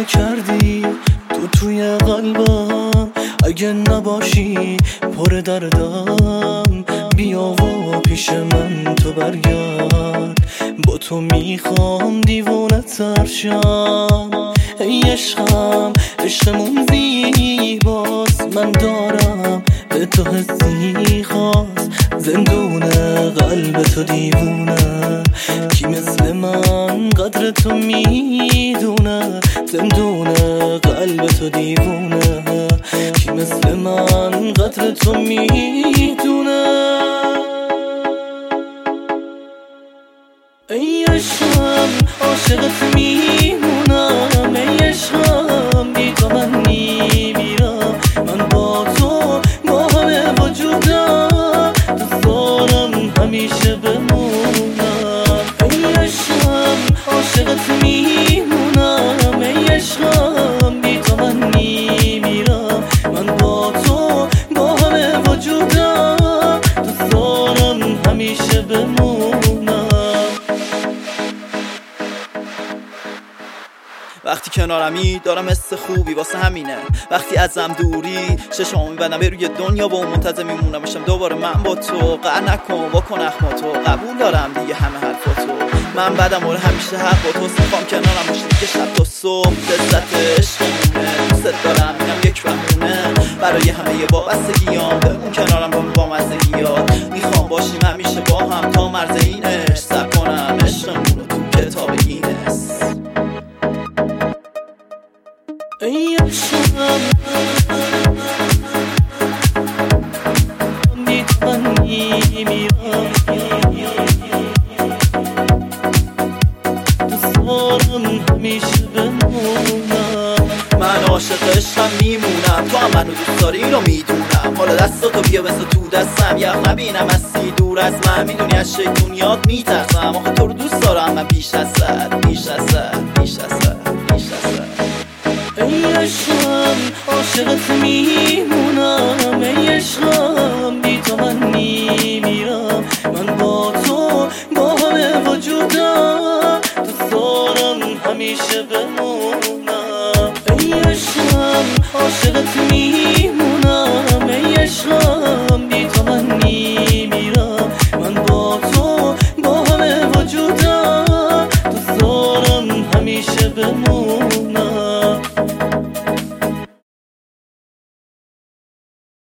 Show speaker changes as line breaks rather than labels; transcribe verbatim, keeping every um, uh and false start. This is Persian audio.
کردی تو توی قلبم، اگه نباشی پر دردم، بیا و پیش من تو برگرد، با تو میخوام دیوونه تر شم. ای عشقم عشقمون زیباست، من دارم به تو حسی خاص، زندونه قلب تو دیوونه، کی مثل من قدر تو میدونه، زندونه قلب تو دیوونه، کی مثل من قدر تو میدونه. ای عشقم عاشقت میمونم، ای عشقم بی تو من میمیرم، من با تو با همه وجودم، دوست دارم همیشه بمونم. ای عشقم عاشقت میمونم، ای عشقم بی تو من میمیرم، من با تو با همه وجودم، دوست دارم همیشه بمونم.
وقتی کنارمی دارم حس خوبی واسه همینه، وقتی ازم دوری چشامو میبندم به روی دنیا و منتظر میمونم باشم دوباره من با تو. قهر نکن واکن اخماتو، قبول دارم دیگه همه حرفاتو، من بعدم ولی همیشه حق با تو، صفام کنارم باشی دیگه شب تا صبح، لذت عشقمونه، دوست دارم اینم یک بهونه برای همه وابستگیام، بمون کنارم با با مزگیات، میخوام باشیم همیشه با هم تا مرز این عشق، ثبت کنم عشقمونو تو کتاب گینس.
ای عشقم بی تو من میمیرم، دوست دارم همیشه بمونم.
من عاشق عشقم میمونم، تو هم منو دوست داری اینو میدونم، حالا دستاتو بیا بسا تو دستم، یخ نبینم هستی دور از من، میدونی از شیطونیات میترسم، آخه تو رو دوست دارم من بیش از صد، بیش از صد، بیش از صد، بیش از صد.
ای عشقم عاشقت میمونم، ای عشقم بی تو من میمیرم، من با تو با همه وجودم، دوست دارم همیشه بمونم. ای عشقم عاشقت میمونم، ای عشقم بی تو من میمیرم، من با تو با همه وجودم، دوست دارم همیشه بمونم.